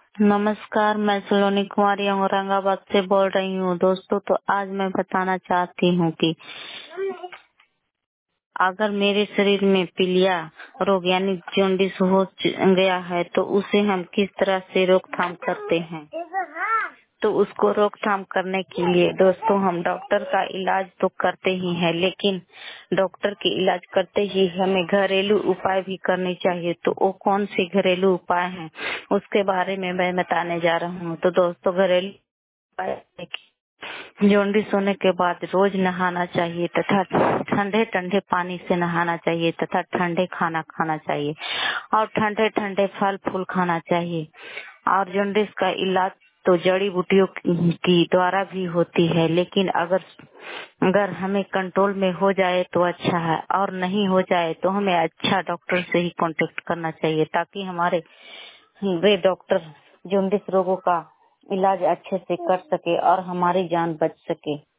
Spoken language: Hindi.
नमस्कार, मैं सलोनी कुमारी औरंगाबाद से बोल रही हूँ। दोस्तों, तो आज मैं बताना चाहती हूँ कि अगर मेरे शरीर में पीलिया रोग यानी जॉन्डिस हो गया है तो उसे हम किस तरह से रोकथाम करते हैं। तो उसको रोकथाम करने के लिए दोस्तों हम डॉक्टर का इलाज तो करते ही हैं, लेकिन डॉक्टर के इलाज करते ही हमें घरेलू उपाय भी करने चाहिए। तो वो कौन से घरेलू उपाय हैं उसके बारे में मैं बताने जा रहा हूँ। तो दोस्तों, घरेलू उपाय जॉन्डिस होने के बाद रोज नहाना चाहिए तथा ठंडे ठंडे पानी से नहाना चाहिए तथा ठंडे खाना खाना चाहिए और ठंडे ठंडे फल फूल खाना चाहिए। और जॉन्डिस का इलाज तो जड़ी बूटियों की द्वारा भी होती है, लेकिन अगर हमें कंट्रोल में हो जाए तो अच्छा है, और नहीं हो जाए तो हमें अच्छा डॉक्टर से ही कांटेक्ट करना चाहिए ताकि हमारे वे डॉक्टर जॉन्डिस रोगों का इलाज अच्छे से कर सके और हमारी जान बच सके।